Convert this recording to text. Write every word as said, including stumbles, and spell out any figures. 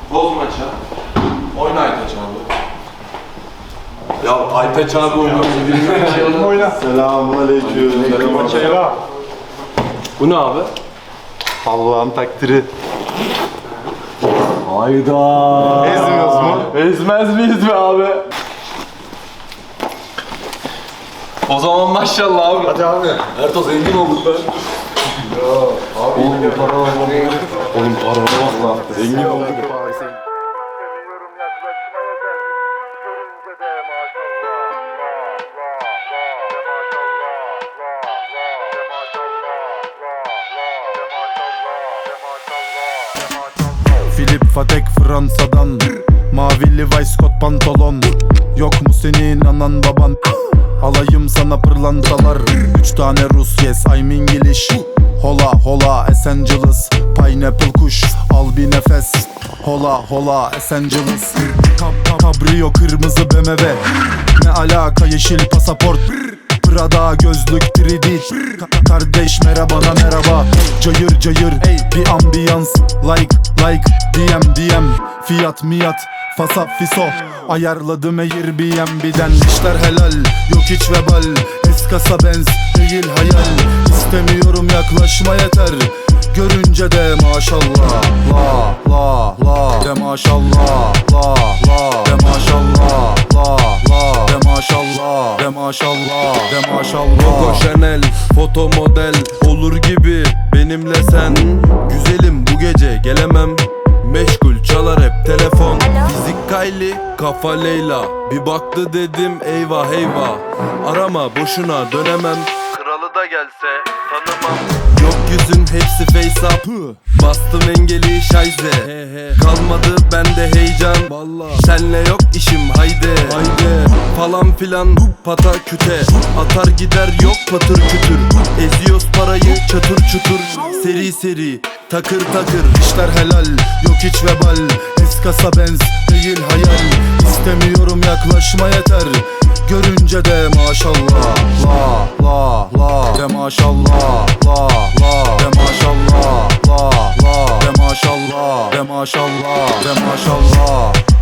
Boz maça. Oyna Aytaç abi. Ya Aytaç abi oynuyor. Oyna. Selamünaleyküm. Selam. Bu ne abi? Allah'ın takdiri. Hayda. Ezmiyoruz mu? Ezmez miyiz be abi? O zaman maşallah abi. Hadi abi. Erto zengin olduk be. Abi oğlum para var. Oğlum parana bak lan. Zengin olduk. Philip Fatek Fransa'dan, mavili Weisscott pantolon. Yok mu senin anan baban? Alayım sana pırlantalar. Üç tane Rus, yes I'm English. Hola hola Los Angeles, pineapple kuş, al bir nefes. Hola hola Los Angeles. Kab Cabrio kırmızı B M W. Ne alaka yeşil pasaport. Prada gözlük üç D. Ka- Kardeş merhabana merhaba. Cayır cayır ey bir ambiyans. Like like D M D M. Fiyat miyat fasa fiso. Ayarladım Airbnb'den. İşler helal yok hiç vebal. Eskasa benz değil hayal. İstemiyorum yaklaşma yeter. Görünce de maşallah la la la de maşallah la la de maşallah la la de maşallah de maşallah de maşallah. Coco Chanel foto model olur gibi benimle sen. Güzelim bu gece gelemem. Meşgul çalar hep telefon. Fizik Kylie kafa Leyla. Bir baktı dedim eyvah eyvah. Arama boşuna dönemem. Kralı da gelse tanımam. Yok yüzün hepsi face up. Bastım engeli şayze. Kalmadı bende heyecan. Senle yok işim haydi. Haydi falan filan pata küte. Atar gider yok patır kütür. Eziyoruz parayı çatır çutur. Seri seri takır takır. İşler helal yok hiç vebal. Eskasa benz değil hayal. İstemiyorum yaklaşma yeter. Görünce de maşallah la la la de maşallah la la de maşallah la la de maşallah de maşallah de maşallah.